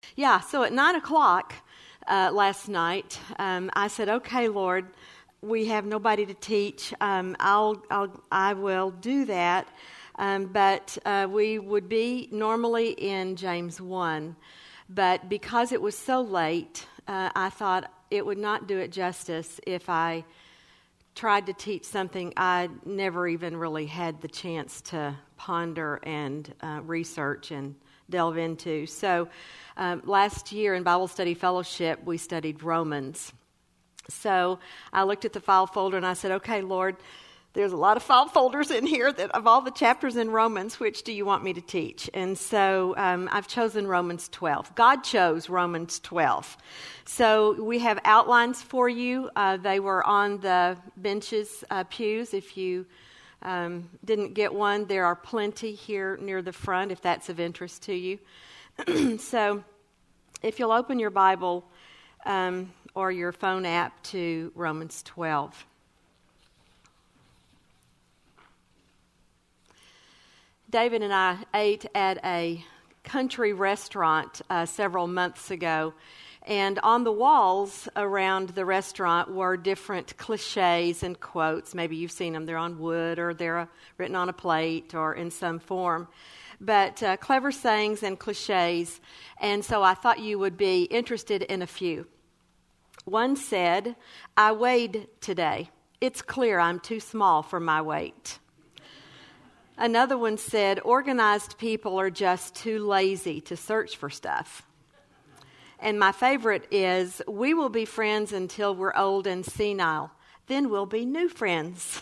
Yeah, so at 9 o'clock last night, I said, "Okay, Lord, we have nobody to teach. I will do that." But we would be normally in James 1. But because it was so late, I thought it would not do it justice if I tried to teach something I never even really had the chance to ponder and research and delve into. So last year in Bible Study Fellowship, we studied Romans. So I looked at the file folder and I said, "Okay, Lord, there's a lot of file folders in here that of all the chapters in Romans, which do you want me to teach?" And so I've chosen Romans 12. God chose Romans 12. So we have outlines for you. They were on the benches, pews. If you didn't get one, there are plenty here near the front if that's of interest to you. So if you'll open your Bible or your phone app to Romans 12. David and I ate at a country restaurant several months ago, and on the walls around the restaurant were different cliches and quotes. Maybe you've seen them. They're on wood or they're written on a plate or in some form. But clever sayings and cliches, and so I thought you would be interested in a few. One said, "I weighed today. It's clear I'm too small for my weight." Another one said, "Organized people are just too lazy to search for stuff." And my favorite is, "We will be friends until we're old and senile. Then we'll be new friends."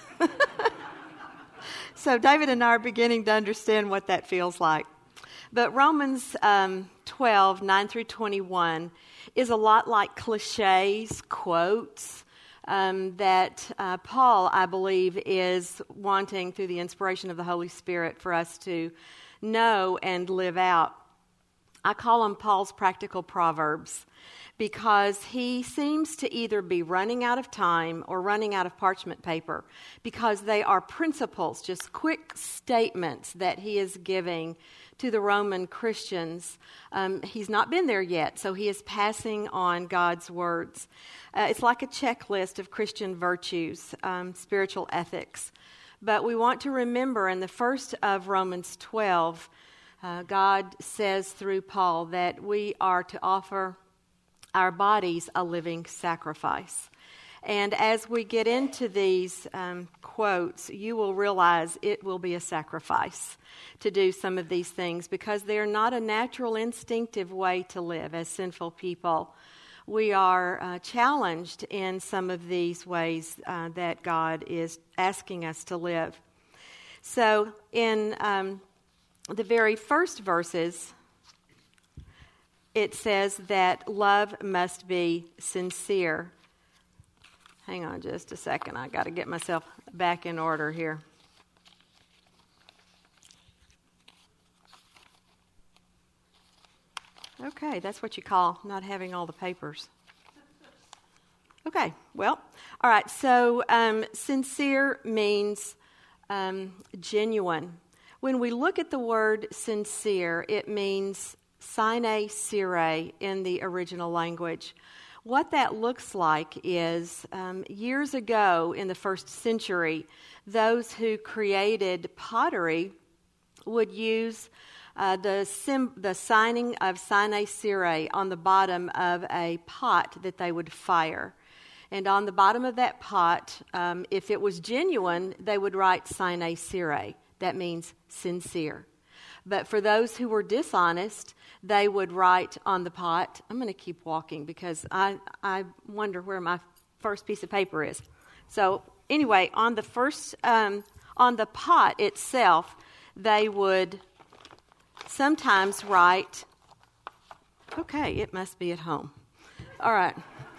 So David and I are beginning to understand what that feels like. But Romans 12, 9 through 21 is a lot like cliches, quotes, that Paul, I believe, is wanting through the inspiration of the Holy Spirit for us to know and live out. I call them Paul's practical proverbs because he seems to either be running out of time or running out of parchment paper because they are principles, just quick statements that he is giving to the Roman Christians. He's not been there yet, so he is passing on God's words. It's like a checklist of Christian virtues, spiritual ethics. But we want to remember in the first of Romans 12, God says through Paul that we are to offer our bodies a living sacrifice. And as we get into these quotes, you will realize it will be a sacrifice to do some of these things because they're not a natural, instinctive way to live as sinful people. We are challenged in some of these ways that God is asking us to live. So in the very first verses, it says that love must be sincere. Hang on just a second. I got to get myself back in order here. Okay, that's what you call not having all the papers. Okay, well, all right. So sincere means genuine. When we look at the word sincere, it means sine cere in the original language. What that looks like is years ago in the first century, those who created pottery would use the signing of sine cere on the bottom of a pot that they would fire. And on the bottom of that pot, if it was genuine, they would write sine cere. That means sincere. But for those who were dishonest, they would write on the pot. I'm going to keep walking because I wonder where my first piece of paper is. So anyway, on the pot itself, they would sometimes write, okay, it must be at home. All right.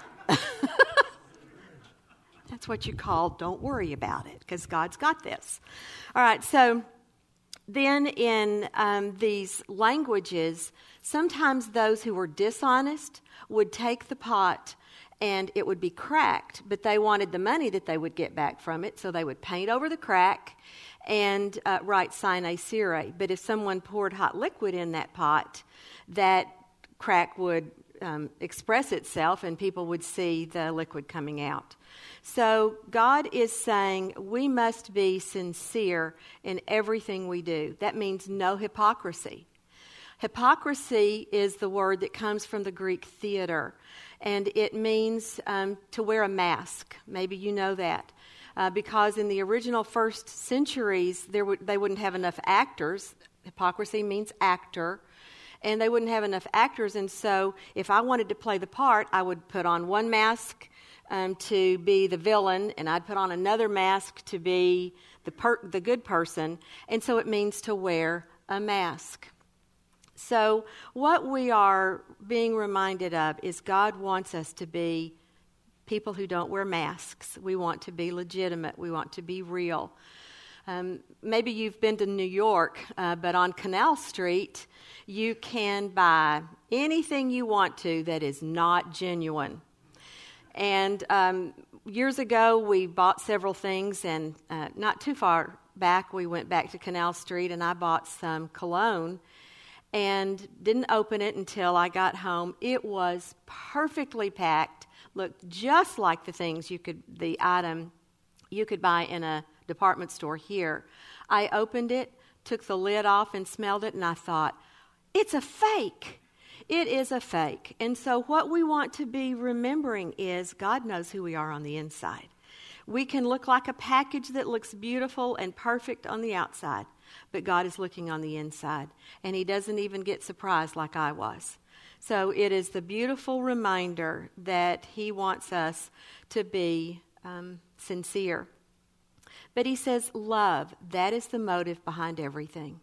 That's what you call don't worry about it because God's got this. All right, so then in these languages, sometimes those who were dishonest would take the pot and it would be cracked, but they wanted the money that they would get back from it, so they would paint over the crack and write sine cere. But if someone poured hot liquid in that pot, that crack would express itself and people would see the liquid coming out. So God is saying we must be sincere in everything we do. That means no hypocrisy. Hypocrisy is the word that comes from the Greek theater, and it means to wear a mask. Maybe you know that. Because in the original first centuries, they wouldn't have enough actors. Hypocrisy means actor. And they wouldn't have enough actors, and so if I wanted to play the part, I would put on one mask to be the villain, and I'd put on another mask to be the good person, and so it means to wear a mask. So what we are being reminded of is God wants us to be people who don't wear masks. We want to be legitimate. We want to be real. Maybe you've been to New York, but on Canal Street, you can buy anything you want to that is not genuine. And years ago, we bought several things, and not too far back, we went back to Canal Street, and I bought some cologne and didn't open it until I got home. It was perfectly packed, looked just like the item you could buy in a department store here. I opened it, took the lid off, and smelled it, and I thought, it's a fake. It is a fake. And so what we want to be remembering is God knows who we are on the inside. We can look like a package that looks beautiful and perfect on the outside, but God is looking on the inside, and He doesn't even get surprised like I was. So it is the beautiful reminder that He wants us to be sincere. But He says love, that is the motive behind everything.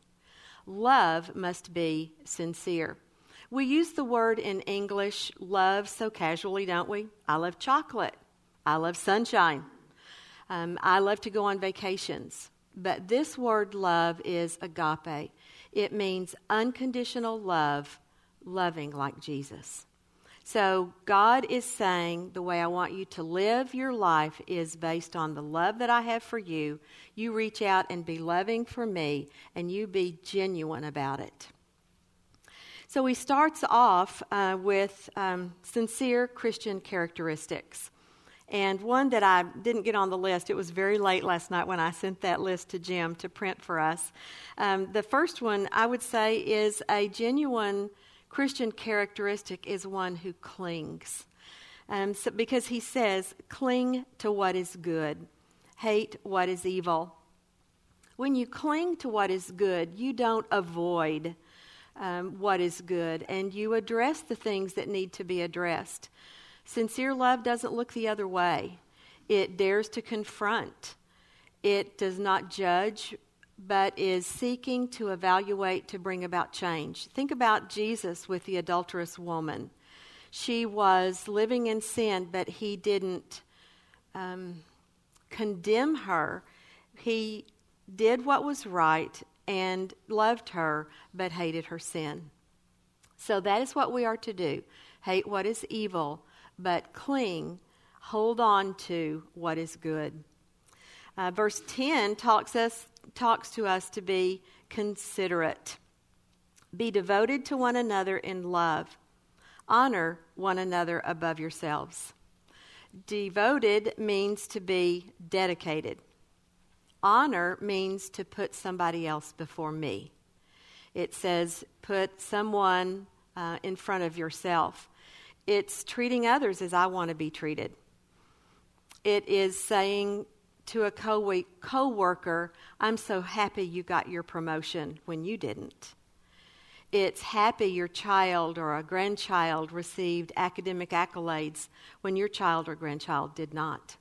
Love must be sincere. We use the word in English, love, so casually, don't we? I love chocolate. I love sunshine. I love to go on vacations. But this word love is agape. It means unconditional love, loving like Jesus. So God is saying the way I want you to live your life is based on the love that I have for you. You reach out and be loving for me, and you be genuine about it. So he starts off with sincere Christian characteristics. And one that I didn't get on the list, it was very late last night when I sent that list to Jim to print for us. The first one I would say is a genuine Christian characteristic is one who clings. Because he says, cling to what is good, hate what is evil. When you cling to what is good, you don't avoid what is good, and you address the things that need to be addressed. Sincere love doesn't look the other way. It dares to confront. It does not judge, but is seeking to evaluate to bring about change. Think about Jesus with the adulterous woman. She was living in sin, but he didn't condemn her. He did what was right and loved her, but hated her sin. So that is what we are to do. Hate what is evil, but cling, hold on to what is good. Verse 10 talks to us to be considerate. Be devoted to one another in love. Honor one another above yourselves. Devoted means to be dedicated. Honor means to put somebody else before me. It says put someone in front of yourself. It's treating others as I want to be treated. It is saying to a co-worker, I'm so happy you got your promotion when you didn't. It's happy your child or a grandchild received academic accolades when your child or grandchild did not.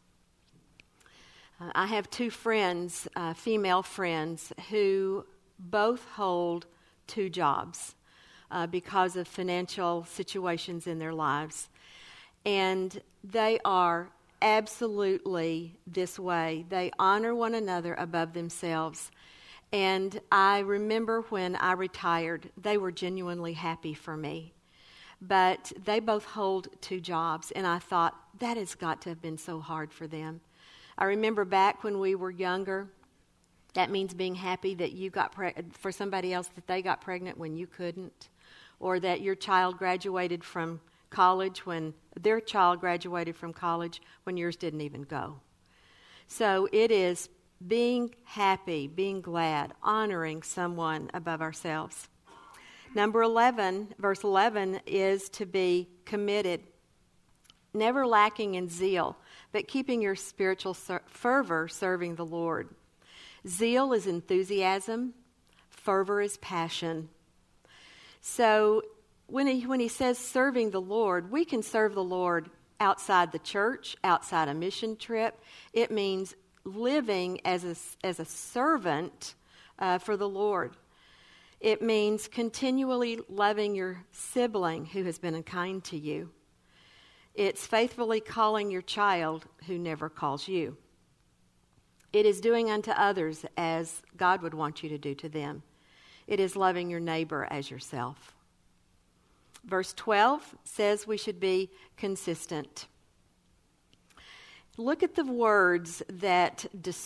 I have two friends, female friends, who both hold 2 jobs because of financial situations in their lives. And they are absolutely this way. They honor one another above themselves. And I remember when I retired, they were genuinely happy for me. But they both hold 2 jobs, and I thought, that has got to have been so hard for them. I remember back when we were younger, that means being happy that you got for somebody else that they got pregnant when you couldn't, or that your child graduated from college when their child graduated from college when yours didn't even go. So it is being happy, being glad, honoring someone above ourselves. Number 11, verse 11, is to be committed, never lacking in zeal, but keeping your spiritual fervor serving the Lord. Zeal is enthusiasm. Fervor is passion. So when he says serving the Lord, we can serve the Lord outside the church, outside a mission trip. It means living as a servant for the Lord. It means continually loving your sibling who has been unkind to you. It's faithfully calling your child who never calls you. It is doing unto others as God would want you to do to them. It is loving your neighbor as yourself. Verse 12 says we should be consistent. Look at the words that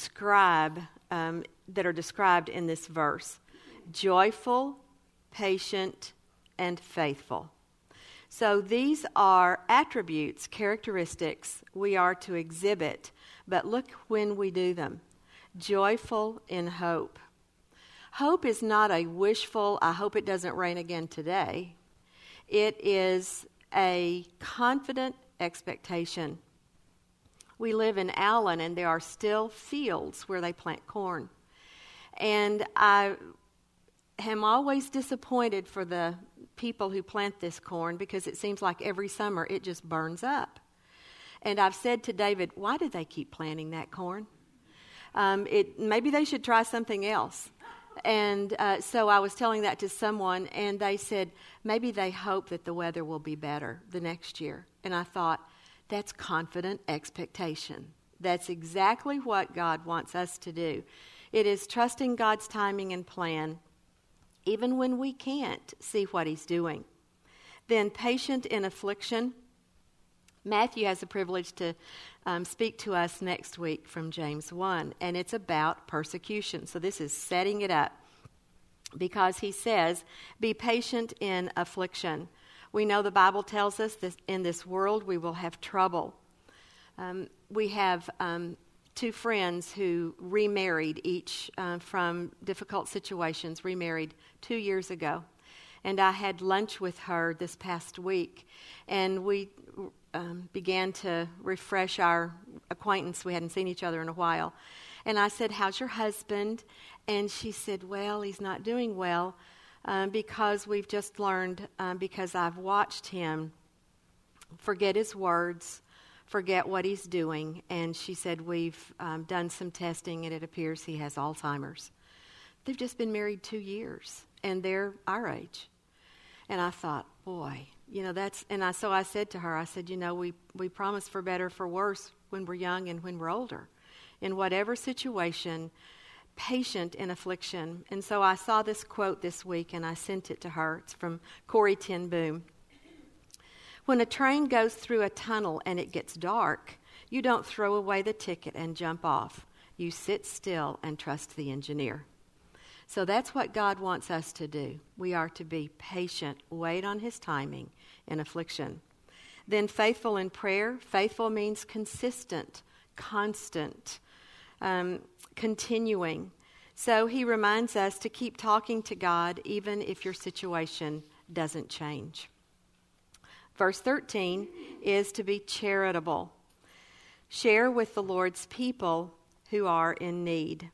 are described in this verse. Joyful, patient, and faithful. So these are attributes, characteristics we are to exhibit, but look when we do them. Joyful in hope. Hope is not a wishful, I hope it doesn't rain again today. It is a confident expectation. We live in Allen, and there are still fields where they plant corn. And I am always disappointed for the people who plant this corn because it seems like every summer it just burns up. And I've said to David, why do they keep planting that corn? Maybe they should try something else. And so I was telling that to someone, and they said, maybe they hope that the weather will be better the next year. And I thought, that's confident expectation. That's exactly what God wants us to do. It is trusting God's timing and plan, even when we can't see what He's doing. Then patient in affliction. Matthew has the privilege to speak to us next week from James 1, and it's about persecution. So this is setting it up because he says, be patient in affliction. We know the Bible tells us that in this world we will have trouble. We have two friends who remarried, each from difficult situations, remarried 2 years ago. And I had lunch with her this past week, and we began to refresh our acquaintance. We hadn't seen each other in a while. And I said, how's your husband? And she said, well, he's not doing well because we've just learned, because I've watched him forget his words, forget what he's doing. And she said, we've done some testing, and it appears he has Alzheimer's. They've just been married 2 years, and they're our age. And I thought, boy, so I said to her, I said, we promise for better, for worse when we're young and when we're older. In whatever situation, patient in affliction. And so I saw this quote this week, and I sent it to her. It's from Corrie ten Boom. When a train goes through a tunnel and it gets dark, you don't throw away the ticket and jump off. You sit still and trust the engineer. So that's what God wants us to do. We are to be patient, wait on His timing in affliction. Then faithful in prayer. Faithful means consistent, constant, continuing. So He reminds us to keep talking to God even if your situation doesn't change. Verse 13 is to be charitable. Share with the Lord's people who are in need.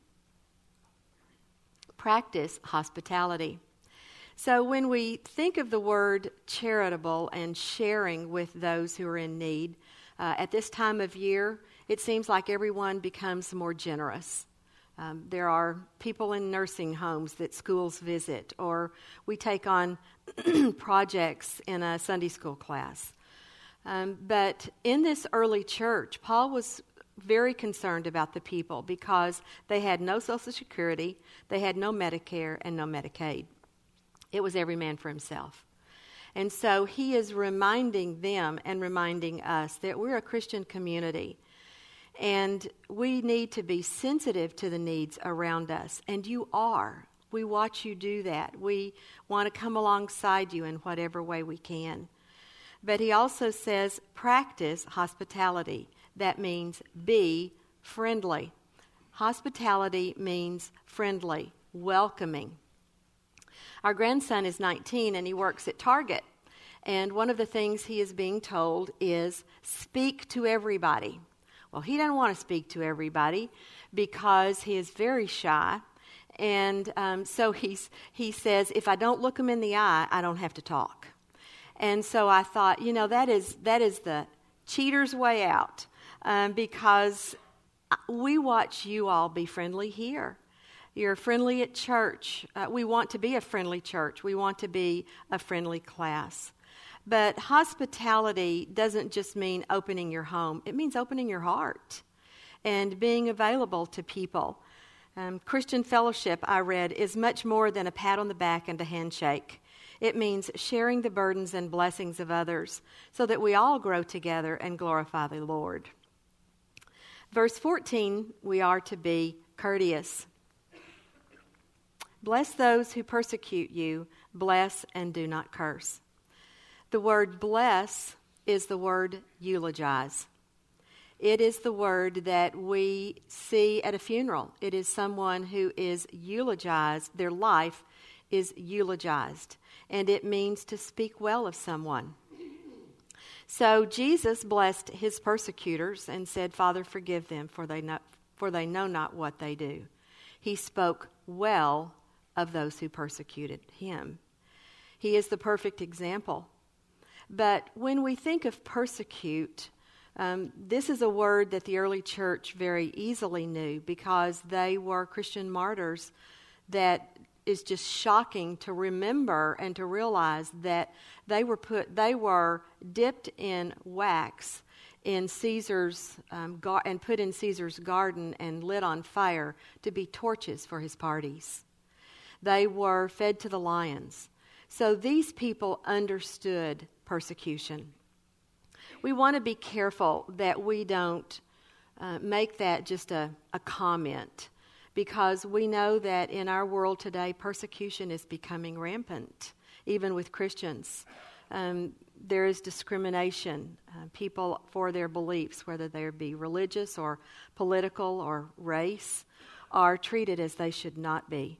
Practice hospitality. So when we think of the word charitable and sharing with those who are in need, at this time of year, it seems like everyone becomes more generous. There are people in nursing homes that schools visit, or we take on projects in a Sunday school class. But in this early church, Paul was very concerned about the people because they had no Social Security, they had no Medicare, and no Medicaid. It was every man for himself. And so he is reminding them and reminding us that we're a Christian community, and we need to be sensitive to the needs around us. And you are. We watch you do that. We want to come alongside you in whatever way we can. But he also says, practice hospitality. That means be friendly. Hospitality means friendly, welcoming. Our grandson is 19 and he works at Target. And one of the things he is being told is speak to everybody. Well, he doesn't want to speak to everybody because he is very shy. And so he says, if I don't look them in the eye, I don't have to talk. And so I thought, that is the cheater's way out, because we watch you all be friendly here. You're friendly at church. We want to be a friendly church. We want to be a friendly class. But hospitality doesn't just mean opening your home. It means opening your heart and being available to people. Christian fellowship, I read, is much more than a pat on the back and a handshake. It means sharing the burdens and blessings of others so that we all grow together and glorify the Lord. Verse 14, we are to be courteous. Bless those who persecute you. Bless and do not curse. The word bless is the word eulogize. It is the word that we see at a funeral. It is someone who is eulogized. Their life is eulogized. And it means to speak well of someone. So Jesus blessed his persecutors and said, Father, forgive them, for they know not what they do. He spoke well of those who persecuted him. He is the perfect example. But when we think of persecute, this is a word that the early church very easily knew because they were Christian martyrs that is just shocking to remember and to realize that they were dipped in wax in Caesar's and put in Caesar's garden and lit on fire to be torches for his parties. They were fed to the lions. So these people understood persecution. We want to be careful that we don't make that just a comment, because we know that in our world today, persecution is becoming rampant, even with Christians. There is discrimination. People for their beliefs, whether they be religious or political or race, are treated as they should not be.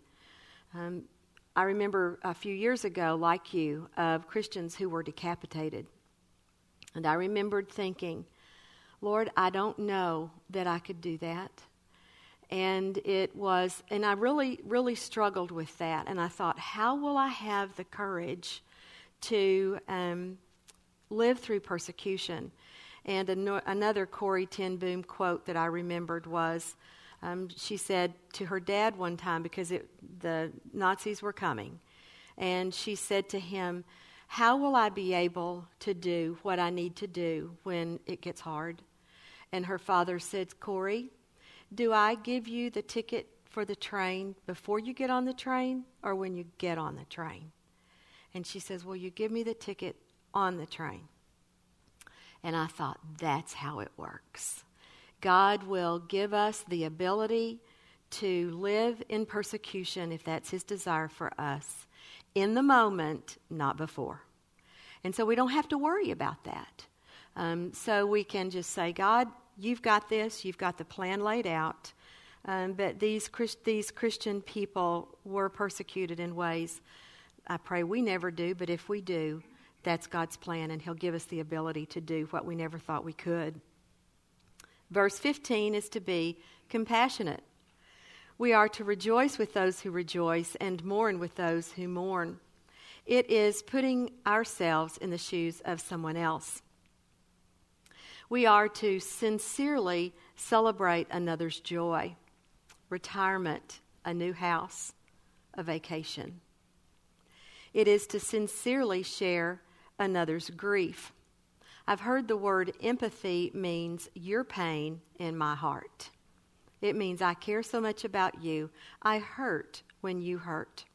I remember a few years ago, like you, of Christians who were decapitated. And I remembered thinking, Lord, I don't know that I could do that. And I really, really struggled with that. And I thought, how will I have the courage to live through persecution? And another Corrie ten Boom quote that I remembered was, she said to her dad one time, because the Nazis were coming, and she said to him, how will I be able to do what I need to do when it gets hard? And her father said, Corrie, do I give you the ticket for the train before you get on the train or when you get on the train? And she says, well, you give me the ticket on the train. And I thought, that's how it works. God will give us the ability to live in persecution if that's his desire for us, in the moment, not before. And so we don't have to worry about that. So we can just say, God, you've got this, you've got the plan laid out. But these Christian people were persecuted in ways I pray we never do, but if we do, that's God's plan, and he'll give us the ability to do what we never thought we could. Verse 15 is to be compassionate. We are to rejoice with those who rejoice and mourn with those who mourn. It is putting ourselves in the shoes of someone else. We are to sincerely celebrate another's joy, retirement, a new house, a vacation. It is to sincerely share another's grief. I've heard the word empathy means your pain in my heart. It means I care so much about you. I hurt when you hurt.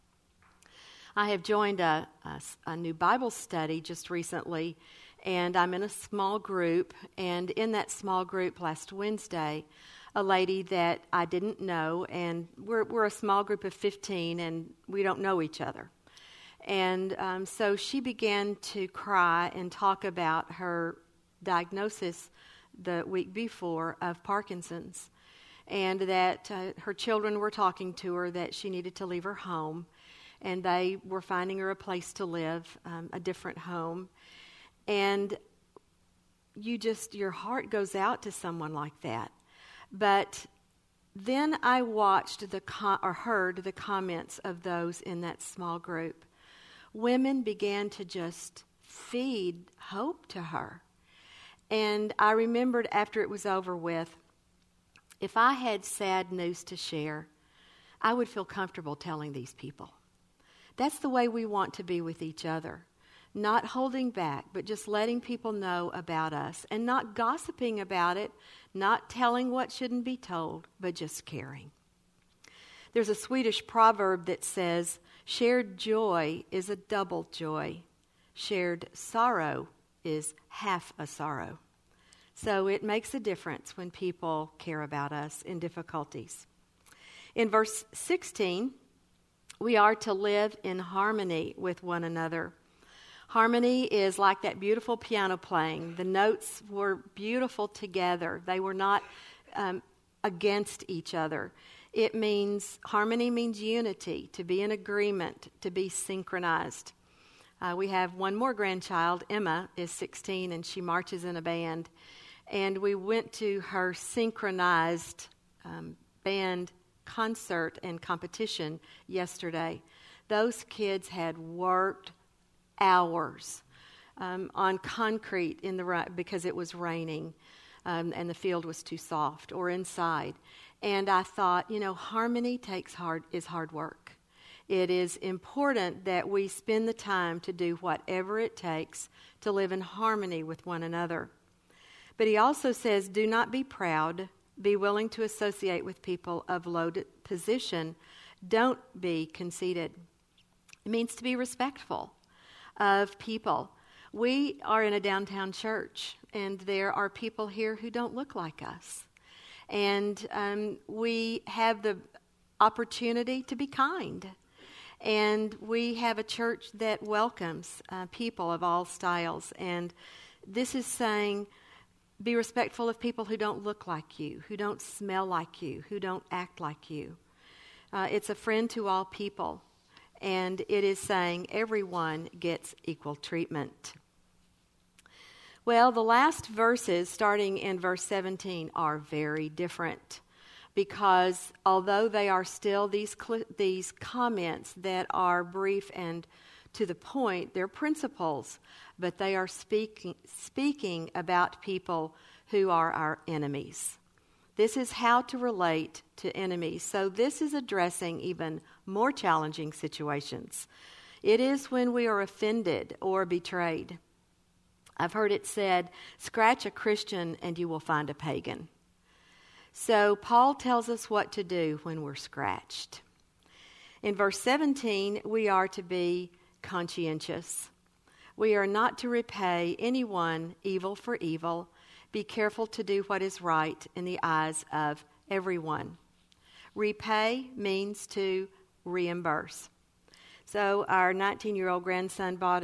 I have joined a new Bible study just recently, and I'm in a small group. And in that small group last Wednesday, a lady that I didn't know, and we're a small group of 15, and we don't know each other. And so she began to cry and talk about her diagnosis the week before of Parkinson's, and that her children were talking to her that she needed to leave her home, and they were finding her a place to live, a different home. And your heart goes out to someone like that. But then I watched heard the comments of those in that small group. Women began to just feed hope to her. And I remembered after it was over with, if I had sad news to share, I would feel comfortable telling these people. That's the way we want to be with each other. Not holding back, but just letting people know about us and not gossiping about it, not telling what shouldn't be told, but just caring. There's a Swedish proverb that says, shared joy is a double joy. Shared sorrow is half a sorrow. So it makes a difference when people care about us in difficulties. In verse 16, we are to live in harmony with one another. Harmony is like that beautiful piano playing. The notes were beautiful together. They were not against each other. Harmony means unity, to be in agreement, to be synchronized. We have one more grandchild. Emma is 16, and she marches in a band. And we went to her synchronized band concert and competition yesterday. Those kids had worked hours on concrete because it was raining and the field was too soft, or inside. And I thought, harmony is hard work. It is important that we spend the time to do whatever it takes to live in harmony with one another. But he also says, do not be proud. Be willing to associate with people of low position. Don't be conceited. It means to be respectful of people. We are in a downtown church, and there are people here who don't look like us. And we have the opportunity to be kind. And we have a church that welcomes people of all styles. And this is saying, be respectful of people who don't look like you, who don't smell like you, who don't act like you. It's a friend to all people. And it is saying everyone gets equal treatment. Well, the last verses, starting in verse 17, are very different, because although they are still these comments that are brief and to the point, they're principles, but they are speaking about people who are our enemies. This is how to relate to enemies. So this is addressing even more challenging situations. It is when we are offended or betrayed. I've heard it said, scratch a Christian and you will find a pagan. So Paul tells us what to do when we're scratched. In verse 17, we are to be conscientious. We are not to repay anyone evil for evil. Be careful to do what is right in the eyes of everyone. Repay means to reimburse. So our 19-year-old grandson bought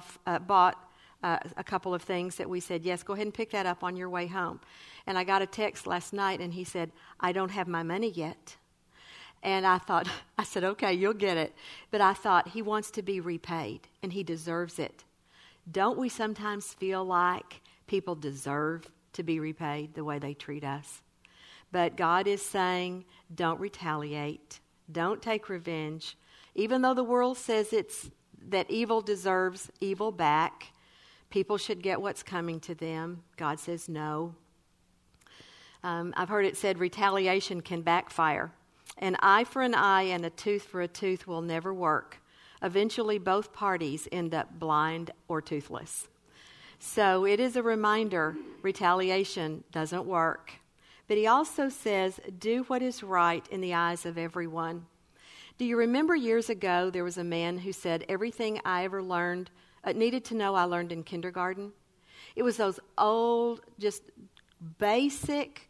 a couple of things that we said, yes, go ahead and pick that up on your way home. And I got a text last night, and he said, I don't have my money yet. And I said, okay, you'll get it. But I thought, he wants to be repaid, and he deserves it. Don't we sometimes feel like people deserve to be repaid the way they treat us? But God is saying, don't retaliate. Don't take revenge. Even though the world says that evil deserves evil back, people should get what's coming to them. God says no. I've heard it said retaliation can backfire. An eye for an eye and a tooth for a tooth will never work. Eventually, both parties end up blind or toothless. So it is a reminder, retaliation doesn't work. But he also says, do what is right in the eyes of everyone. Do you remember years ago there was a man who said, everything I ever needed to know I learned in kindergarten? It was those old, just basic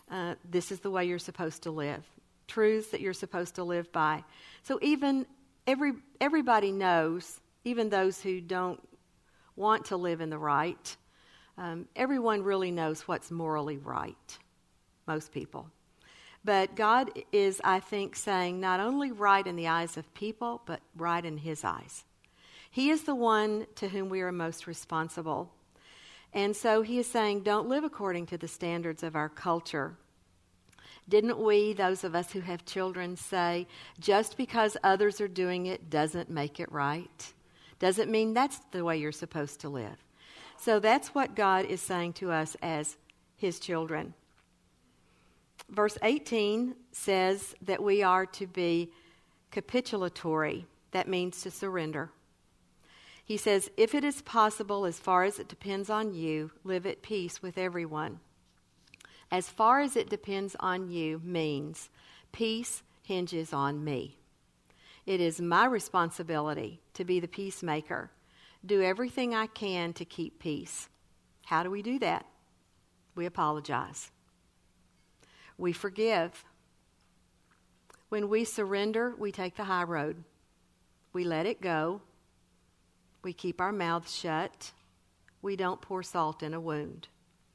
this is the way you're supposed to live. Truths that you're supposed to live by. So even everybody knows, even those who don't want to live in the right, everyone really knows what's morally right. Most people. But God is, I think, saying not only right in the eyes of people, but right in His eyes. He is the one to whom we are most responsible. And so He is saying, don't live according to the standards of our culture. Didn't we, those of us who have children, say, just because others are doing it doesn't make it right? Doesn't mean that's the way you're supposed to live. So that's what God is saying to us as His children. Verse 18 says that we are to be capitulatory. That means to surrender. He says, if it is possible, as far as it depends on you, live at peace with everyone. As far as it depends on you means peace hinges on me. It is my responsibility to be the peacemaker. Do everything I can to keep peace. How do we do that? We apologize. We forgive. When we surrender, we take the high road. We let it go. We keep our mouths shut. We don't pour salt in a wound.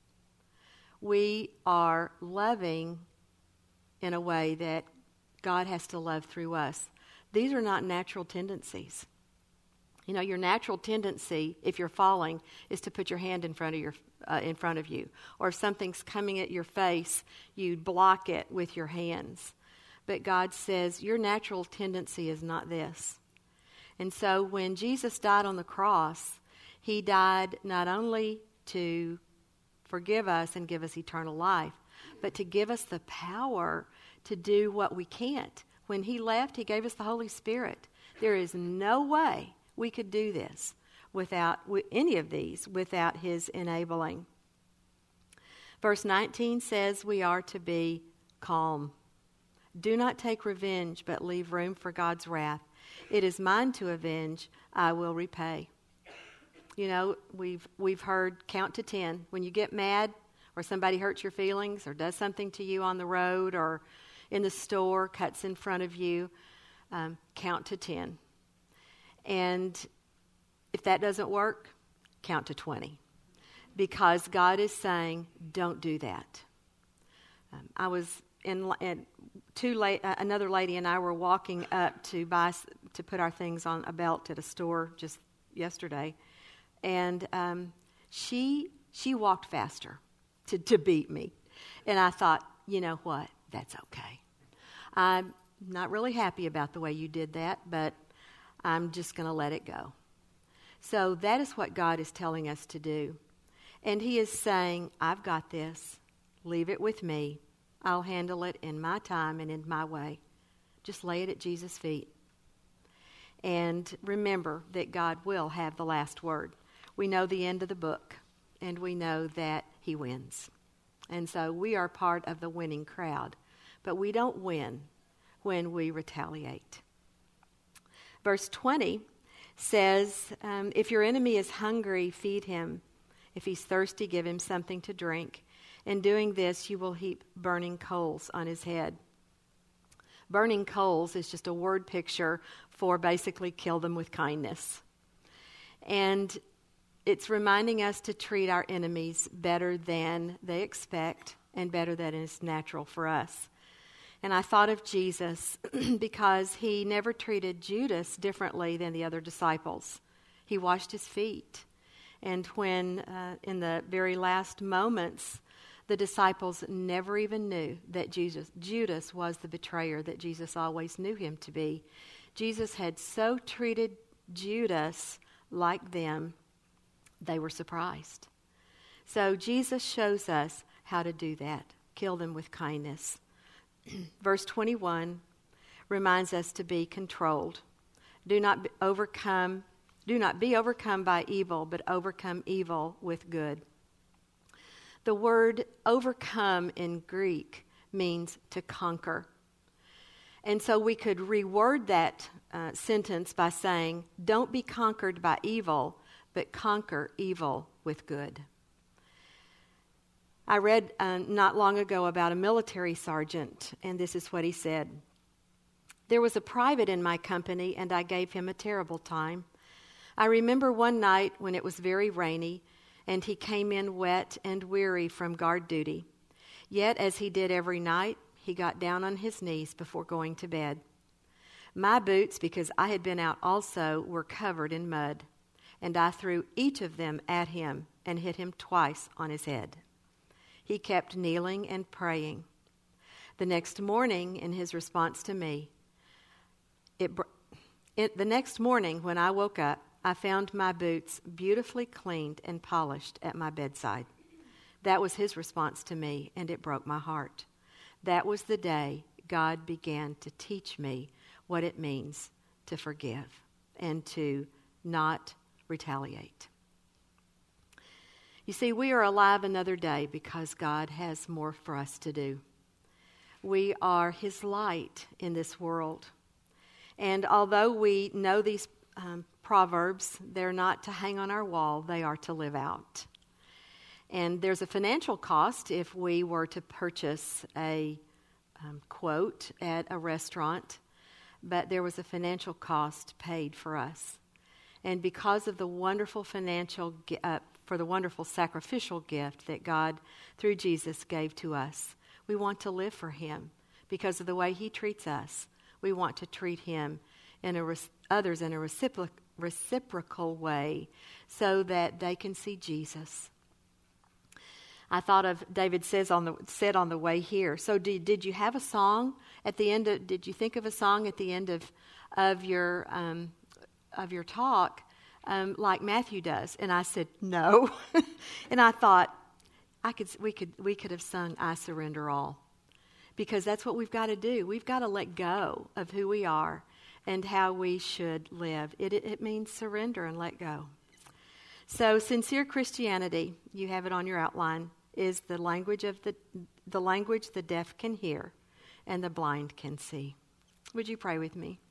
We are loving in a way that God has to love through us. These are not natural tendencies. You know, your natural tendency, if you're falling, is to put your hand in front of you. Or if something's coming at your face, you block it with your hands. But God says, your natural tendency is not this. And so when Jesus died on the cross, He died not only to forgive us and give us eternal life, but to give us the power to do what we can't. When He left, He gave us the Holy Spirit. There is no way we could do this without any of these, without His enabling. Verse 19 says we are to be calm. Do not take revenge, but leave room for God's wrath. It is mine to avenge, I will repay. You know, we've heard count to 10. When you get mad or somebody hurts your feelings or does something to you on the road or in the store, cuts in front of you, count to 10. And if that doesn't work, count to 20. Because God is saying, don't do that. I was another lady and I were walking up to put our things on a belt at a store just yesterday. And she walked faster to beat me. And I thought, you know what? That's okay. I'm not really happy about the way you did that, but I'm just going to let it go. So that is what God is telling us to do. And He is saying, I've got this. Leave it with me. I'll handle it in my time and in my way. Just lay it at Jesus' feet. And remember that God will have the last word. We know the end of the book, and we know that He wins. And so we are part of the winning crowd. But we don't win when we retaliate. Verse 20 says, if your enemy is hungry, feed him. If he's thirsty, give him something to drink. In doing this, you will heap burning coals on his head. Burning coals is just a word picture for basically kill them with kindness. And it's reminding us to treat our enemies better than they expect and better than is natural for us. And I thought of Jesus because He never treated Judas differently than the other disciples. He washed his feet. And when, in the very last moments, the disciples never even knew that Judas was the betrayer that Jesus always knew him to be. Jesus had so treated Judas like them, they were surprised. So Jesus shows us how to do that. Kill them with kindness. Verse 21 reminds us to be controlled. Do not be overcome by evil, but overcome evil with good. The word overcome in Greek means to conquer. And so we could reword that sentence by saying, don't be conquered by evil, but conquer evil with good. I read not long ago about a military sergeant, and this is what he said. There was a private in my company, and I gave him a terrible time. I remember one night when it was very rainy, and he came in wet and weary from guard duty. Yet, as he did every night, he got down on his knees before going to bed. My boots, because I had been out also, were covered in mud, and I threw each of them at him and hit him twice on his head. He kept kneeling and praying. The next morning, in his response to me, the next morning when I woke up, I found my boots beautifully cleaned and polished at my bedside. That was his response to me, and it broke my heart. That was the day God began to teach me what it means to forgive and to not retaliate. You see, we are alive another day because God has more for us to do. We are His light in this world. And although we know these proverbs, they're not to hang on our wall, they are to live out. And there's a financial cost if we were to purchase a quote at a restaurant, but there was a financial cost paid for us. And because of the wonderful for the wonderful sacrificial gift that God, through Jesus, gave to us, we want to live for Him because of the way He treats us. We want to treat Him and others in a reciprocal way so that they can see Jesus. I thought of David said on the way here. So did you have a song at the end? Did you think of a song at the end of your talk, like Matthew does? And I said no, and I thought we could have sung "I Surrender All," because that's what we've got to do. We've got to let go of who we are and how we should live. It means surrender and let go. So, sincere Christianity, you have it on your outline, is the language the deaf can hear and the blind can see. Would you pray with me?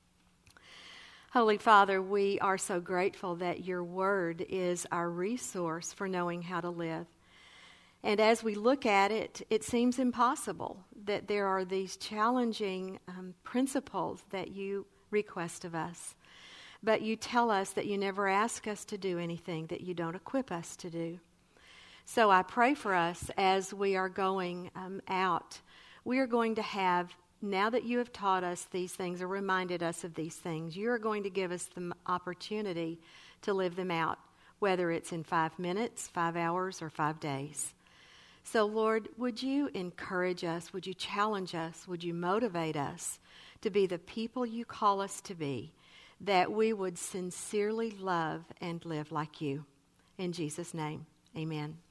Holy Father, we are so grateful that your word is our resource for knowing how to live. And as we look at it, it seems impossible that there are these challenging principles that you request of us. But you tell us that you never ask us to do anything that you don't equip us to do. So I pray for us as we are going out. We are going to have, now that you have taught us these things or reminded us of these things, you are going to give us the opportunity to live them out, whether it's in 5 minutes, 5 hours, or 5 days. So, Lord, would you encourage us? Would you challenge us? Would you motivate us to be the people you call us to be, that we would sincerely love and live like you? In Jesus' name, amen.